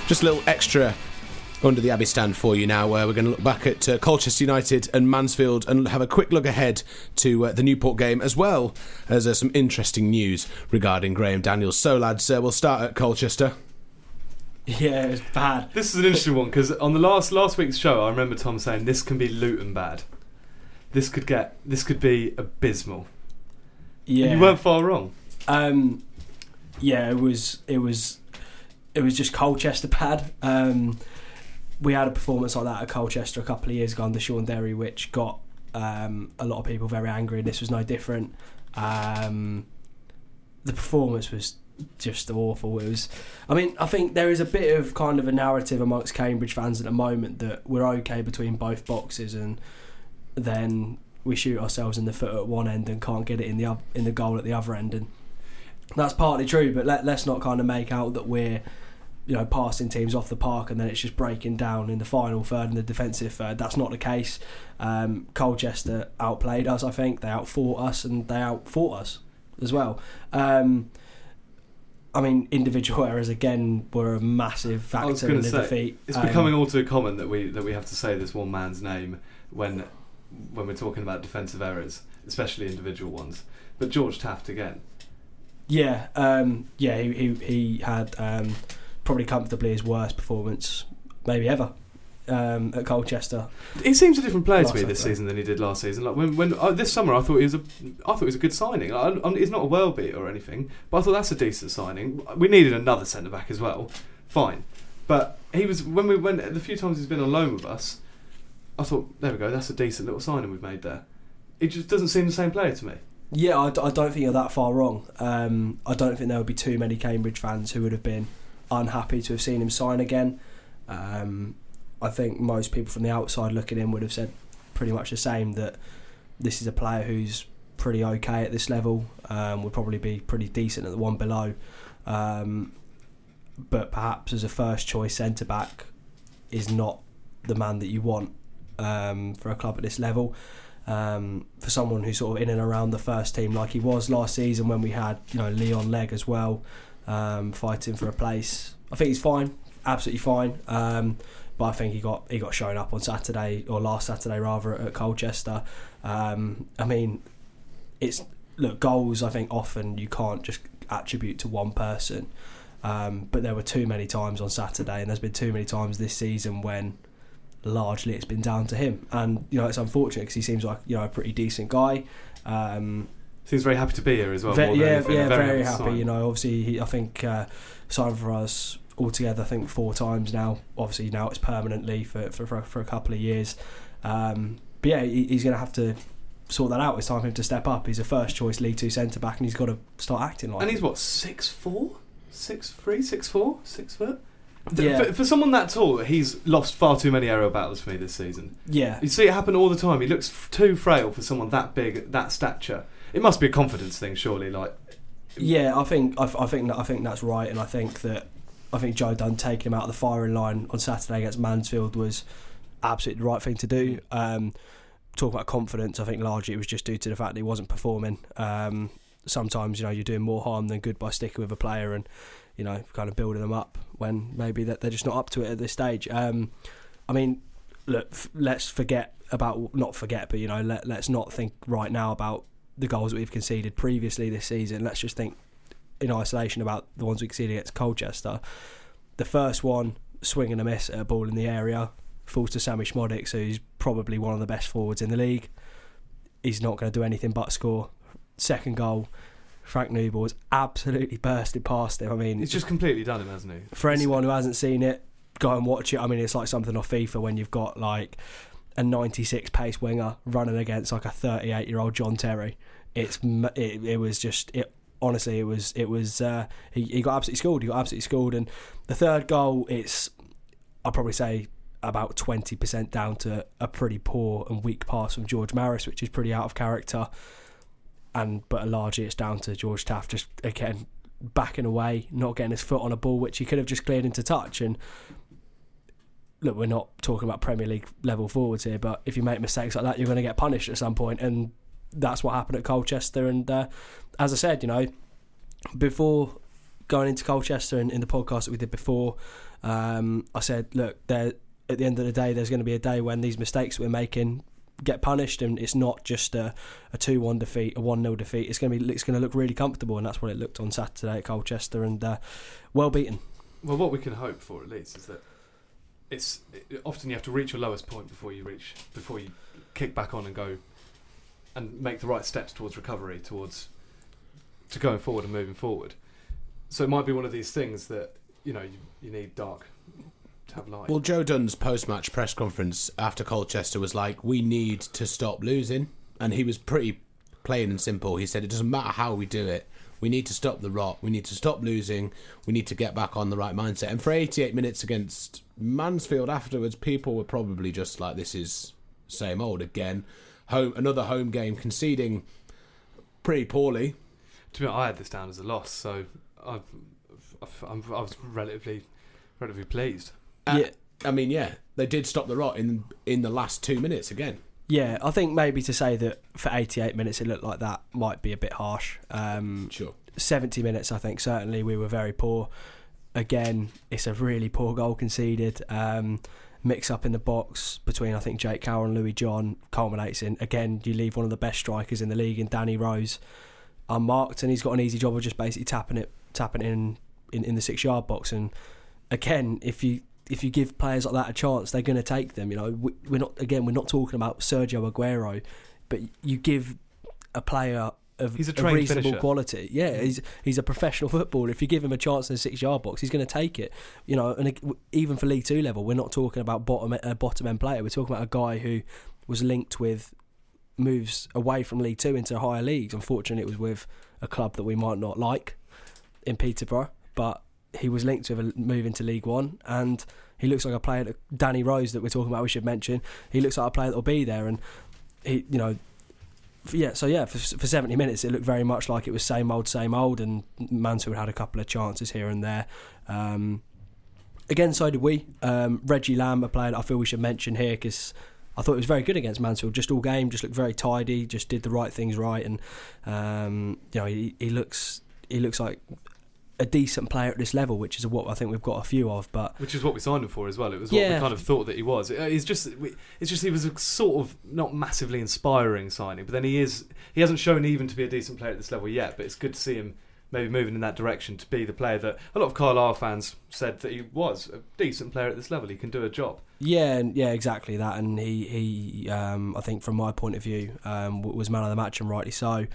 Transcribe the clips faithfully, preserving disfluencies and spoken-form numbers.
Just a little extra under the Abbey stand for you now, where we're going to look back at uh, Colchester United and Mansfield and have a quick look ahead to uh, the Newport game, as well as uh, some interesting news regarding Graham Daniels. So, lads, uh, we'll start at Colchester. Yeah, it was bad. This is an interesting one, because on the last last week's show, I remember Tom saying this can be Luton bad. This could get this could be abysmal. Yeah, and you weren't far wrong. Um, yeah, it was it was it was just Colchester bad. Um, we had a performance like that at Colchester a couple of years ago under Sean Derry, which got um, a lot of people very angry. This was no different. Um, the performance was just awful. It was. I mean, I think there is a bit of kind of a narrative amongst Cambridge fans at the moment that we're okay between both boxes, and then we shoot ourselves in the foot at one end and can't get it in the in the goal at the other end, and that's partly true. But let, let's not kind of make out that we're, you know, passing teams off the park and then it's just breaking down in the final third and the defensive third. That's not the case. Um, Colchester outplayed us. I think they outfought us and they outfought us as well. Um, I mean, individual errors again were a massive factor in the say, defeat. It's um, becoming all too common that we that we have to say this one man's name when when we're talking about defensive errors, especially individual ones. But George Taft again. Yeah, um, yeah, he he, he had um, probably comfortably his worst performance maybe ever um, at Colchester. He seems a different player Last to me this season. season than he did last season. Like when, when uh, this summer, I thought he was a, I thought he was a good signing. Like, I, I, he's not a world beat or anything, but I thought that's a decent signing. We needed another centre back as well. Fine, but he was when we went the few times he's been on loan with us. I thought, there we go, that's a decent little signing we've made there. It just doesn't seem the same player to me. Yeah, I, d- I don't think you're that far wrong. Um, I don't think there would be too many Cambridge fans who would have been unhappy to have seen him sign again. Um, I think most people from the outside looking in would have said pretty much the same, that this is a player who's pretty okay at this level, um, would probably be pretty decent at the one below. Um, but perhaps as a first choice centre-back is not the man that you want um, for a club at this level. Um, for someone who's sort of in and around the first team like he was last season when we had, you know, Leon Legg as well, um, fighting for a place. I think he's fine, absolutely fine. Um, but I think he got he got shown up on Saturday, or last Saturday rather, at Colchester. Um, I mean, it's look goals. I think often you can't just attribute to one person, um, but there were too many times on Saturday, and there's been too many times this season when largely it's been down to him, and you know it's unfortunate because he seems like, you know, a pretty decent guy. Um, Seems very happy to be here as well. Ve- more than yeah, anything. yeah, very, very happy. to happy. sign. You know, obviously, he, I think uh, signed for us altogether. I think four times now. Obviously, now it's permanently for for, for, for a couple of years. Um, but yeah, he, he's going to have to sort that out. It's time for him to step up. He's a first choice League Two centre back, and he's got to start acting like. And he's it. what, six four, six three, six four, six foot. Yeah. For, for someone that tall, he's lost far too many aerial battles for me this season. Yeah, You see it happen all the time. He looks f- too frail for someone that big, that stature. It must be a confidence thing, surely. Like, yeah. I think I, I think that, I think that's right, and I think that I think Joe Dunn taking him out of the firing line on Saturday against Mansfield was absolutely the right thing to do. Um, talk about confidence. I think largely it was just due to the fact that he wasn't performing. Um, sometimes, you know, you're doing more harm than good by sticking with a player and, you know, kind of building them up when maybe that they're just not up to it at this stage. Um, I mean, look, f- let's forget about, not forget, but, you know, let, let's not think right now about the goals that we've conceded previously this season. Let's just think in isolation about the ones we conceded against Colchester. The first one, swing and a miss at a ball in the area, falls to Sammy Schmodic, so he's probably one of the best forwards in the league. He's not going to do anything but score. Second goal, Frank Newball has absolutely bursted past him. I mean, he's just completely done him, hasn't he? for anyone who hasn't seen it, go and watch it. I mean, it's like something off FIFA when you've got like a ninety-six pace winger running against like a thirty-eight year old John Terry. It's it, it was just it. Honestly, it was it was uh, he, he got absolutely schooled. He got absolutely schooled, and the third goal, it's I'd probably say about twenty percent down to a pretty poor and weak pass from George Maris, which is pretty out of character. And but largely it's down to George Taft just again backing away, not getting his foot on a ball which he could have just cleared into touch. And look, we're not talking about Premier League level forwards here, but if you make mistakes like that, you're going to get punished at some point, and that's what happened at Colchester. And uh, as I said, you know, before going into Colchester in, in the podcast that we did before, um, I said, look, there at the end of the day, there's going to be a day when these mistakes that we're making get punished, and it's not just a, a two one defeat, a one nil defeat. It's going to be it's going to look really comfortable, and that's what it looked on Saturday at Colchester, and uh, well beaten. Well, what we can hope for at least is that it's it, often you have to reach your lowest point before you reach before you kick back on and go and make the right steps towards recovery, towards to going forward and moving forward. So it might be one of these things that, you know, you, you need dark to have light. Well, Joe Dunn's post-match press conference after Colchester was like, we need to stop losing. And he was pretty plain and simple. He said, it doesn't matter how we do it. We need to stop the rot. We need to stop losing. We need to get back on the right mindset. And for eighty-eight minutes against Mansfield afterwards, people were probably just like, this is same old again. Home, another home game, conceding pretty poorly. To be honest, I had this down as a loss, so I've, I've, I'm, I was relatively, relatively pleased. Uh, Yeah. I mean, yeah, they did stop the rot in in the last two minutes again. Yeah, I think maybe to say that for eighty-eight minutes it looked like that might be a bit harsh. Um, Sure. seventy minutes, I think, certainly we were very poor. Again, it's a really poor goal conceded. Um, mix up in the box between, I think, Jake Carroll and Louis John culminates in, again, you leave one of the best strikers in the league in Danny Rose unmarked, and he's got an easy job of just basically tapping it tapping it in, in, in the six-yard box. And again, if you if you give players like that a chance, they're going to take them. You know, we, we're not again we're not talking about Sergio Aguero, but you give a player of He's a a trained reasonable finisher. quality. Yeah, he's he's a professional footballer. If you give him a chance in the six-yard box, he's going to take it. You know, and even for League Two level, we're not talking about bottom a bottom end player. We're talking about a guy who was linked with moves away from League Two into higher leagues. Unfortunately, it was with a club that we might not like in Peterborough, but he was linked with a move into League One, and he looks like a player that Danny Rose that we're talking about, we should mention, he looks like a player that will be there. And he, you know, yeah, so yeah, for, for seventy minutes it looked very much like it was same old, same old, and Mansfield had a couple of chances here and there. Um, again, so did we. Um, Reggie Lamb, a player that I feel we should mention here, because I thought it was very good against Mansfield, just all game, just looked very tidy, just did the right things right, and um, you know, he, he looks he looks like a decent player at this level, which is what I think we've got a few of. But which is what we signed him for as well. It was what Yeah. we kind of thought that he was. Uh, It's just, it's just he was a sort of not massively inspiring signing, but then he is. He hasn't shown even to be a decent player at this level yet. But it's good to see him maybe moving in that direction to be the player that a lot of Carlisle fans said that he was a decent player at this level. He can do a job. yeah, and yeah, exactly that. And he he um, I think from my point of view um, w- was man of the match, and rightly so.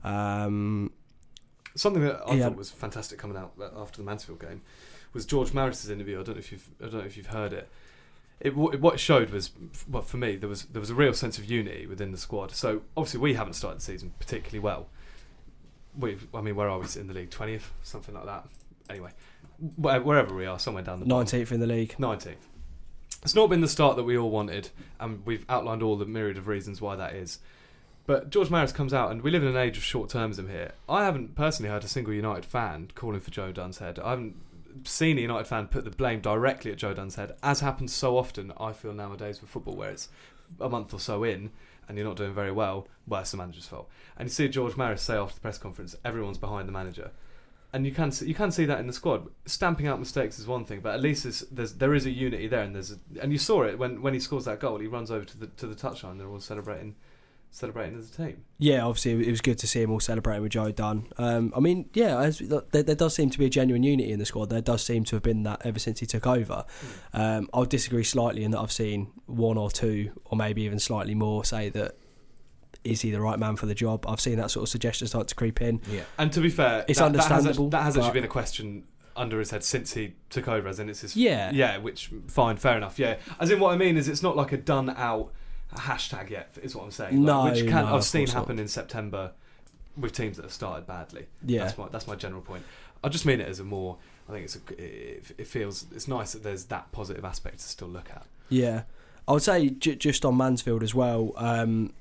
Um, Something that I Yeah. thought was fantastic coming out after the Mansfield game was George Maris's interview. I don't know if you've I don't know if you've heard it. It what it showed was, well, for me, there was there was a real sense of unity within the squad. So obviously we haven't started the season particularly well. We've, I mean, where are we in the league? twentieth, something like that. Anyway, where- wherever we are, somewhere down the bottom. nineteenth in the league. nineteenth. It's not been the start that we all wanted, and we've outlined all the myriad of reasons why that is. But George Maris comes out, and we live in an age of short-termism here. I haven't personally heard a single United fan calling for Joe Dunn's head. I haven't seen a United fan put the blame directly at Joe Dunn's head, as happens so often, I feel, nowadays with football, where it's a month or so in, and you're not doing very well, well, it's the manager's fault. And you see George Maris say after the press conference, everyone's behind the manager. And you can see, you can see that in the squad. Stamping out mistakes is one thing, but at least there's, there's there is a unity there, and there's a, and you saw it when, when he scores that goal. He runs over to the to the touchline. They're all celebrating celebrating as a team. Yeah, obviously it was good to see him all celebrating with Joe Dunn. Um, I mean, yeah, as, there, there does seem to be a genuine unity in the squad. There does seem to have been that ever since he took over. Mm. Um, I'll disagree slightly in that I've seen one or two, or maybe even slightly more, say that is he the right man for the job. I've seen that sort of suggestion start to creep in. Yeah, and to be fair, it's that, understandable. That has, actually, that has actually but- been a question under his head since he took over, as in it's his Yeah. yeah, which fine, fair enough. Yeah, as in what I mean is it's not like a done out hashtag yet, is what I'm saying. No, like, which can, no, I've seen of course happen not. in September with teams that have started badly. Yeah. that's my that's my general point. I just mean it as a more. I think it's a, it, it feels it's nice that there's that positive aspect to still look at. Yeah, I would say j- just on Mansfield as well. Um,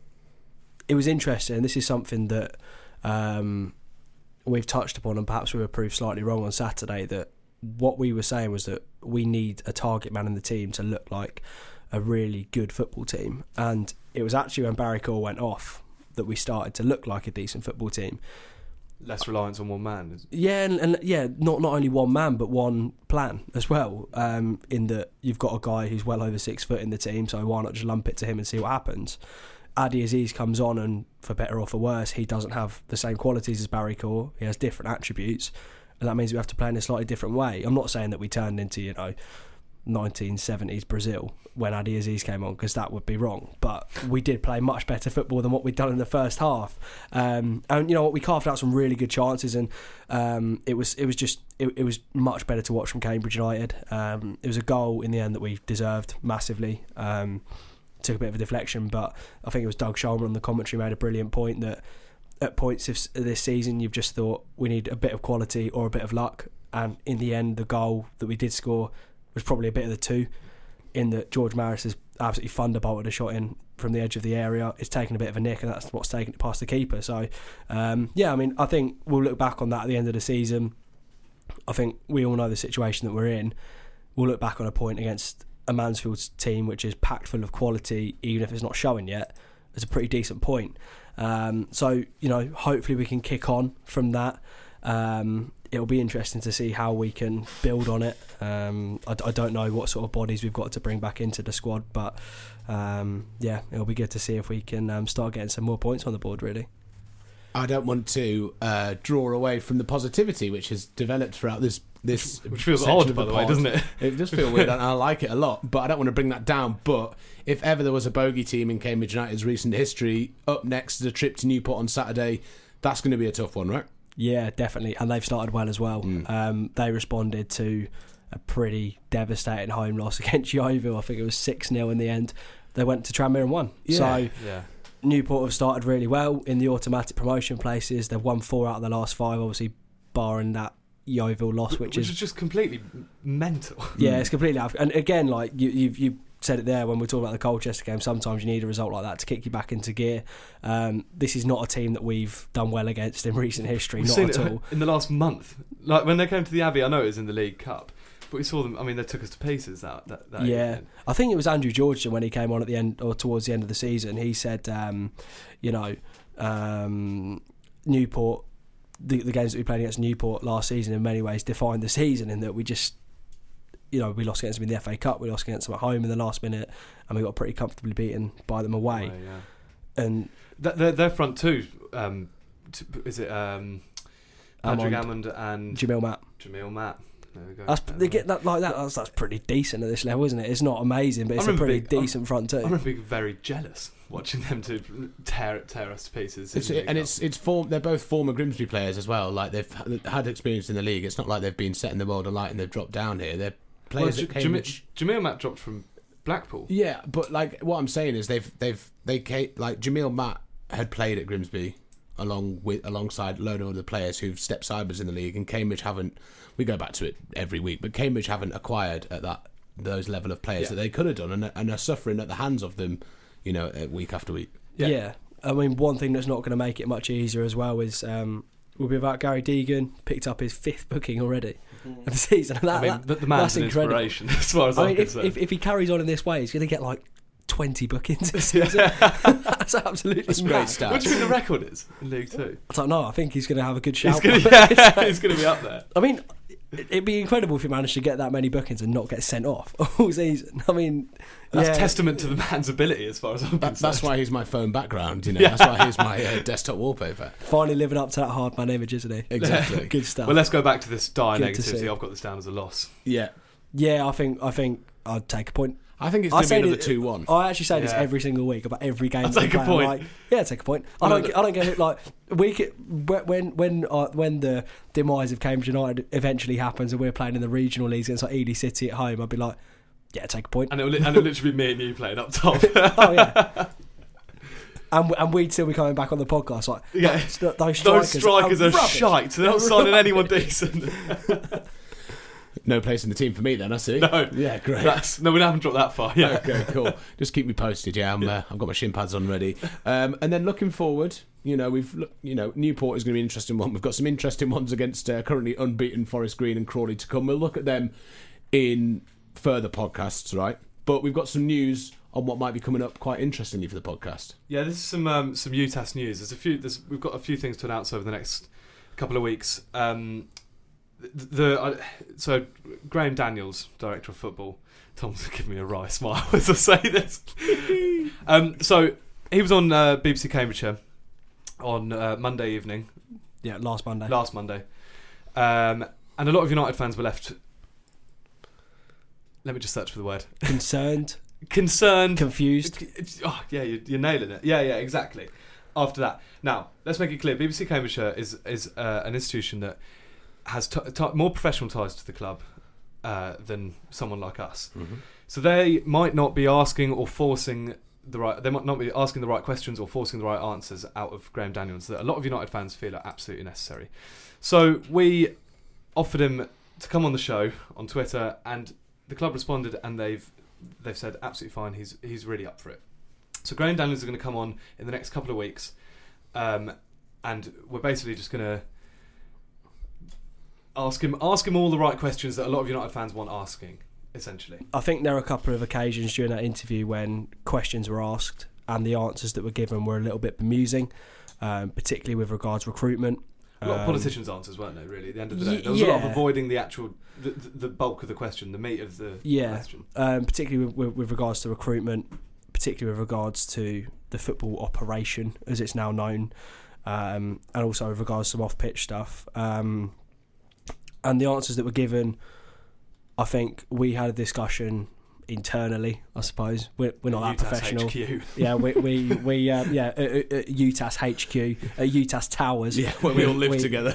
it was interesting. This is something that um, we've touched upon, and perhaps we were proved slightly wrong on Saturday. That what we were saying was that we need a target man in the team to look like a really good football team, and it was actually when Barry Cole went off that we started to look like a decent football team. less reliance on one man. Yeah, and, and yeah, not not only one man but one plan as well. Um, in that you've got a guy who's well over six foot in the team, so why not just lump it to him and see what happens? Adi Aziz comes on, and for better or for worse, he doesn't have the same qualities as Barry Corr. He has different attributes, and that means we have to play in a slightly different way. I'm not saying that we turned into, you know, nineteen seventies Brazil when Adi Aziz came on, because that would be wrong, but we did play much better football than what we'd done in the first half. Um, and you know what, we carved out some really good chances, and um, it was it was just it, it was much better to watch from Cambridge United. Um, it was a goal in the end that we deserved massively. Um, took a bit of a deflection, but I think it was Doug Shulman on the commentary made a brilliant point that at points of this season you've just thought we need a bit of quality or a bit of luck, and in the end the goal that we did score was probably a bit of the two, in that George Maris has absolutely thunderbolted a shot in from the edge of the area. It's taken a bit of a nick, and that's what's taken it past the keeper. So um, yeah, I mean, I think we'll look back on that at the end of the season. I think we all know the situation that we're in. We'll look back on a point against a Mansfield's team which is packed full of quality, even if it's not showing yet. It's a pretty decent point. Um, so, you know, hopefully we can kick on from that. Um, it'll be interesting to see how we can build on it. Um, I, I don't know what sort of bodies we've got to bring back into the squad, but um, yeah, it'll be good to see if we can um, start getting some more points on the board, really. I don't want to uh, draw away from the positivity which has developed throughout this this which feels section odd, of by the pod. way, doesn't it? It does feel weird, and I like it a lot, but I don't want to bring that down. But if ever there was a bogey team in Cambridge United's recent history, up next is a trip to Newport on Saturday. That's going to be a tough one, right? Yeah, definitely, and they've started well as well. Mm. Um, they responded to a pretty devastating home loss against Yeovil. I think it was six nil in the end. They went to Tranmere and won. Yeah. So Yeah. Newport have started really well in the automatic promotion places. They've won four out of the last five, obviously barring that Yeovil loss, which, which is is just completely mental. yeah, it's completely out. And again, like you, you've you said it there when we're talking about the Colchester game. Sometimes you need a result like that to kick you back into gear. Um, this is not a team that we've done well against in recent history, We've not seen at it all. in the last month. Like when they came to the Abbey, I know it was in the League Cup, but we saw them. I mean, they took us to pieces. That that, that Yeah, evening. I think it was Andrew Georgeson when he came on at the end or towards the end of the season. He said, um, you know, um, Newport, the, the games that we played against Newport last season in many ways defined the season, in that we just, you know, we lost against them in the F A Cup, we lost against them at home in the last minute, and we got pretty comfortably beaten by them away. Oh, yeah. And Th- their, their front two, um, t- is it um, Patrick Hammond, Hammond and Jamil Matt. Jamil Matt? There we go. That's, There they we go. get that like that. That's, that's pretty decent at this level, isn't it? It's not amazing, but I it's a remember pretty being- decent front two. I remember being very jealous watching them to tear tear us to pieces. in It's, the League and Cup. it's it's form, they're both former Grimsby players as well. Like they've h- had experience in the league. It's not like they've been setting the world alight and they've dropped down here. They're well, players J- that came. Jamil, Jamil Matt dropped from Blackpool. Yeah, but like what I'm saying is they've they've they came, like Jamil Matt had played at Grimsby along with alongside a load of other players who've stepped sideways in the league, and Cambridge haven't. We go back to it every week, but Cambridge haven't acquired at that those level of players Yeah. that they could have done, and, and are suffering at the hands of them, you know, uh, week after week. Yeah. Yeah. I mean, one thing that's not going to make it much easier as well is um, we'll be about Gary Deegan, picked up his fifth booking already of the season. And that, I mean, that- the, the man's that's an incredible. inspiration as far as I I'm mean, if, concerned. if, if he carries on in this way, he's going to get like twenty bookings this Yeah. season. That's absolutely That's mad. great stats. What do you think the record is in League Two? I don't know. I think he's going to have a good He's shout. going yeah, he's going to be up there. I mean, it'd be incredible if he managed to get that many bookings and not get sent off all season. I mean, That's yeah. testament to the man's ability as far as I'm That, concerned. that's why he's my phone background, you know. Yeah. That's why he's my uh, desktop wallpaper. Finally living up to that hard man image, isn't he? Exactly. Good stuff. Well, let's go back to this dire Good to negativity. see. I've got this down as a loss. Yeah, yeah, I think I think I'd take a point. I think it's I going to be say another that- two one. I actually say this Yeah. every single week about every game. I'll that we take a play. I'm point. Like, yeah, take a point. I Well, don't. I don't get it. Like we could, when when uh, when the demise of Cambridge United eventually happens and we're playing in the regional leagues against like Ely City at home, I'd be like, yeah, take a point. And it'll, li- and it'll literally be me and you playing up top. Oh yeah. And, and we'd still be coming back on the podcast like, Yeah. those, those strikers, Those strikers are, rubbish. shite. They're not They're signing rubbish. anyone decent. No place in the team for me then, I see. No. Yeah, great. That's, no, we haven't dropped that far. Yeah. Okay, cool. Just keep me posted. Yeah, I'm, uh, I've got my shin pads on ready. Um, and then looking forward, you know, we've look- you know Newport is going to be an interesting one. We've got some interesting ones against uh, currently unbeaten Forest Green and Crawley to come. We'll look at them in further podcasts, right? But we've got some news on what might be coming up quite interestingly for the podcast. Yeah, this is some um, some U T A S news. There's a few. There's, we've got a few things to announce over the next couple of weeks. Um, the, the uh, so Graham Daniels, director of football. Tom's giving me a wry smile as I say this. um, so he was on uh, B B C Cambridgeshire on uh, Monday evening. Yeah, last Monday. Last Monday, um, and a lot of United fans were left. Let me just search for the word. Concerned. Concerned. Confused. Oh, yeah, you're, you're nailing it. Yeah, yeah, exactly. After that, now let's make it clear: B B C Cambridgeshire is is uh, an institution that has t- t- more professional ties to the club uh, than someone like us. Mm-hmm. So they might not be asking or forcing the right. They might not be asking the right questions or forcing the right answers out of Graham Daniels that a lot of United fans feel are absolutely necessary. So we offered him to come on the show on Twitter, and the club responded, and they've they've said absolutely fine. He's he's really up for it. So Graham Daniels is going to come on in the next couple of weeks, um, and we're basically just going to ask him ask him all the right questions that a lot of United fans want asking. Essentially, I think there were a couple of occasions during that interview when questions were asked and the answers that were given were a little bit bemusing, um, particularly with regards to recruitment. A lot um, of politicians' answers, weren't they? Really, at the end of the day, y- there was a lot of yeah. avoiding the actual, the, the bulk of the question, the meat of the Yeah, question. um, particularly with, with, with regards to recruitment, particularly with regards to the football operation, as it's now known, um, and also with regards to some off-pitch stuff. Um, and the answers that were given, I think we had a discussion internally. I suppose we're, we're not that UTAS professional. H Q. Yeah, we we we um, yeah at, at, at UTAS H Q, at UTAS Towers. Yeah, when we all live we, together.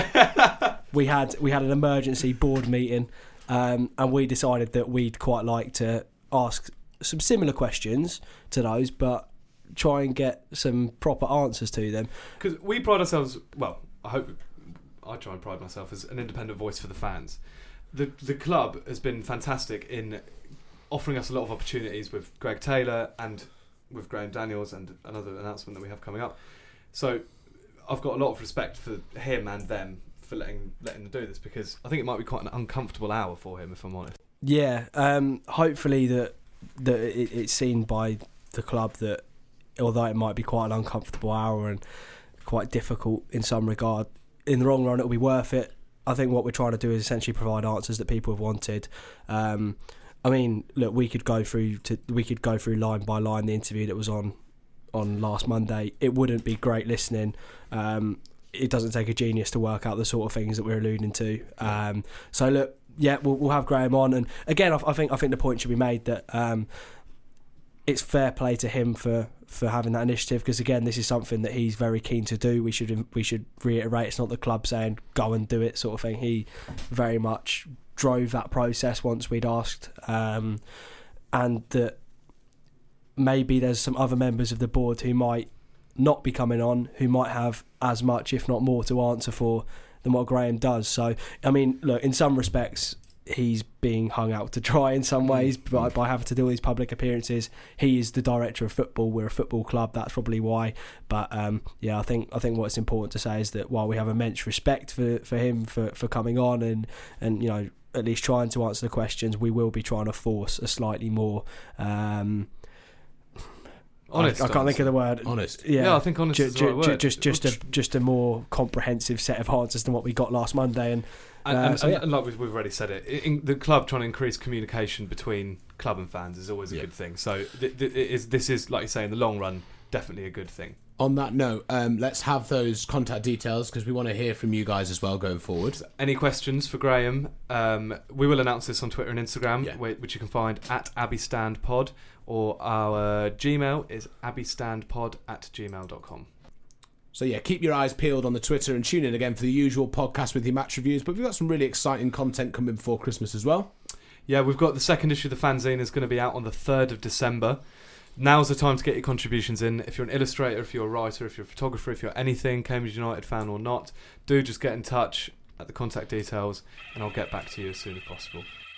we had we had an emergency board meeting, um, and we decided that we'd quite like to ask some similar questions to those, but try and get some proper answers to them. Because we pride ourselves. Well, I hope I try and pride myself as an independent voice for the fans. The the club has been fantastic in offering us a lot of opportunities with Greg Taylor and with Graham Daniels and another announcement that we have coming up. So I've got a lot of respect for him and them for letting letting them do this, because I think it might be quite an uncomfortable hour for him, if I'm honest. Yeah, um, hopefully that that it, it's seen by the club that although it might be quite an uncomfortable hour and quite difficult in some regard, in the long run it'll be worth it. I think what we're trying to do is essentially provide answers that people have wanted. Um, I mean, look, we could go through to we could go through line by line the interview that was on on last Monday. It wouldn't be great listening. Um, it doesn't take a genius to work out the sort of things that we're alluding to. Um, so look, yeah, we'll, we'll have Graham on, and again, I, I think I think the point should be made that um, it's fair play to him for. for having that initiative, because again, this is something that he's very keen to do. We should we should reiterate, it's not the club saying go and do it sort of thing. He very much drove that process once we'd asked, um, and that maybe there's some other members of the board who might not be coming on, who might have as much, if not more, to answer for than what Graham does. So, I mean, look, in some respects, he's being hung out to dry in some ways by, by having to do all these public appearances. He is the director of football. We're a football club. That's probably why. But um, yeah, I think I think what's important to say is that while we have immense respect for, for him for, for coming on and, and you know at least trying to answer the questions, we will be trying to force a slightly more um, honest. I, I can't think of the word. Honest. Yeah, Yeah, I think honest ju- is the ju- right ju- word. Just just a just a more comprehensive set of answers than what we got last Monday. And And, Uh, and, so, and, yeah. and like we've, we've already said it, in, the club trying to increase communication between club and fans is always a Yeah. good thing. So th- th- it is, this is, like you say, in the long run, definitely a good thing. On that note, um, let's have those contact details because we want to hear from you guys as well going forward. Any questions for Graham? Um, we will announce this on Twitter and Instagram, Yeah. whi- which you can find at abbystandpod, or our Gmail is abbystandpod at gmail dot com. So yeah, keep your eyes peeled on the Twitter and tune in again for the usual podcast with your match reviews. But we've got some really exciting content coming before Christmas as well. Yeah, we've got the second issue of the fanzine is going to be out on the third of December. Now's the time to get your contributions in. If you're an illustrator, if you're a writer, if you're a photographer, if you're anything, Cambridge United fan or not, do just get in touch at the contact details and I'll get back to you as soon as possible.